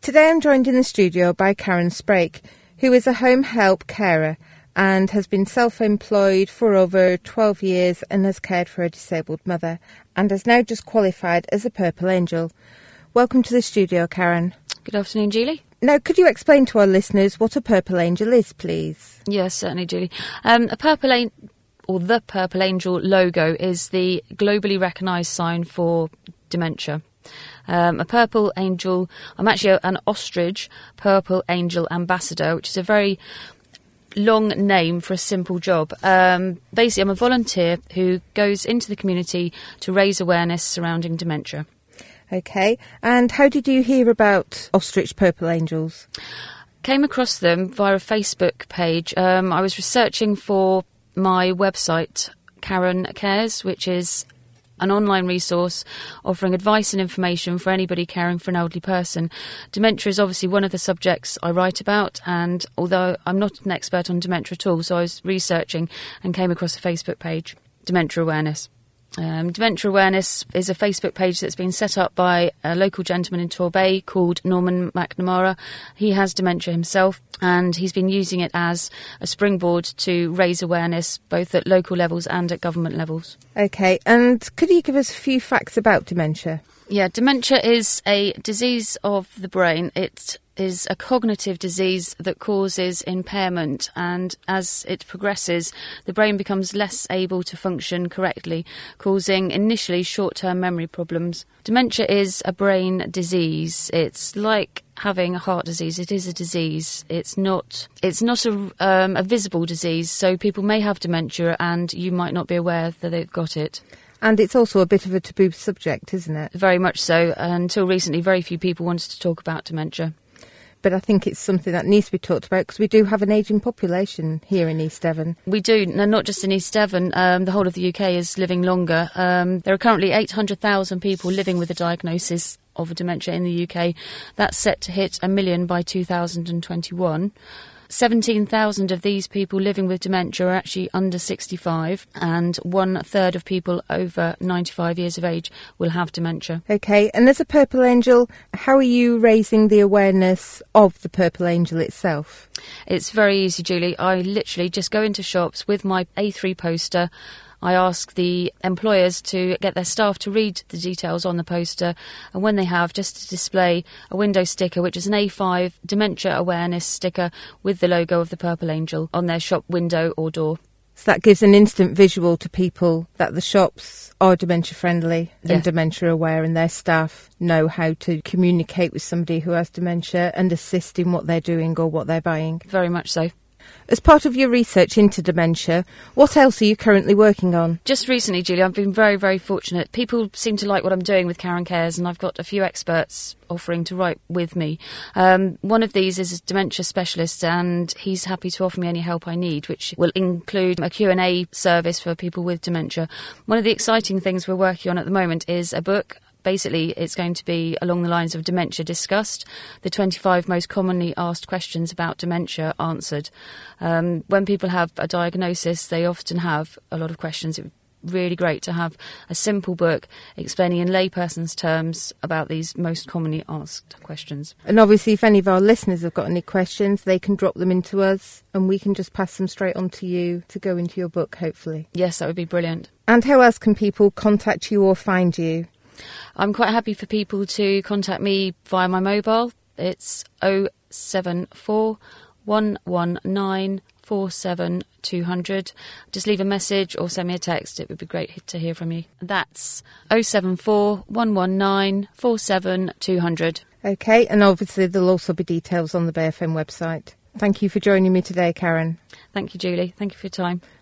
Today I'm joined in the studio by Karen Sprake, who is a home help carer and has been self-employed for over 12 years and has cared for a disabled mother and has now just qualified as a Purple Angel. Welcome to the studio, Karen. Good afternoon, Julie. Now, could you explain to our listeners what a Purple Angel is, please? Yes, certainly, Julie. The Purple Angel logo is the globally recognised sign for dementia. A Purple Angel, I'm actually an Ostrich Purple Angel Ambassador, which is a very long name for a simple job. Basically, I'm a volunteer who goes into the community to raise awareness surrounding dementia. OK, and how did you hear about Ostrich Purple Angels? Came across them via a Facebook page. I was researching for my website, Karen Cares, which is an online resource offering advice and information for anybody caring for an elderly person. Dementia is obviously one of the subjects I write about, and although I'm not an expert on dementia at all, so I was researching and came across a Facebook page, Dementia Awareness. Dementia Awareness is a Facebook page that's been set up by a local gentleman in Torbay called Norman McNamara. He has dementia himself, and he's been using it as a springboard to raise awareness both at local levels and at government levels. OK, and could you give us a few facts about dementia? Yeah, dementia is a disease of the brain. It is a cognitive disease that causes impairment, and as it progresses, the brain becomes less able to function correctly, causing initially short-term memory problems. Dementia is a brain disease. It's like having a heart disease. It is a disease. It's not a visible disease, so people may have dementia and you might not be aware that they've got it. And it's also a bit of a taboo subject, isn't it? Very much so. Until recently, very few people wanted to talk about dementia. But I think it's something that needs to be talked about because we do have an ageing population here in East Devon. We do, and not just in East Devon. The whole of the UK is living longer. There are currently 800,000 people living with a diagnosis of dementia in the UK. That's set to hit 1 million by 2021. 17,000 of these people living with dementia are actually under 65, and 1/3 of people over 95 years of age will have dementia. OK, and as a Purple Angel, how are you raising the awareness of the Purple Angel itself? It's very easy, Julie. I literally just go into shops with my A3 poster. I ask the employers to get their staff to read the details on the poster, and when they have, just to display a window sticker, which is an A5 dementia awareness sticker with the logo of the Purple Angel on their shop window or door. So that gives an instant visual to people that the shops are dementia friendly and Yes. dementia aware, and their staff know how to communicate with somebody who has dementia and assist in what they're doing or what they're buying. Very much so. As part of your research into dementia, what else are you currently working on? Just recently, Julie, I've been very, very fortunate. People seem to like what I'm doing with Karen Cares, and I've got a few experts offering to write with me. One of these is a dementia specialist, and he's happy to offer me any help I need, which will include a Q&A service for people with dementia. One of the exciting things we're working on at the moment is a book. Basically, it's going to be along the lines of Dementia Discussed, the 25 most commonly asked questions about dementia answered. When people have a diagnosis, they often have a lot of questions. It would be really great to have a simple book explaining in layperson's terms about these most commonly asked questions. And obviously, if any of our listeners have got any questions, they can drop them into us and we can just pass them straight on to you to go into your book, hopefully. Yes, that would be brilliant. And how else can people contact you or find you? I'm quite happy for people to contact me via my mobile. It's 074 119 47200. Just leave a message or send me a text. It would be great to hear from you. That's 074 119 47200. OK, and obviously there'll also be details on the Bay FM website. Thank you for joining me today, Karen. Thank you, Julie. Thank you for your time.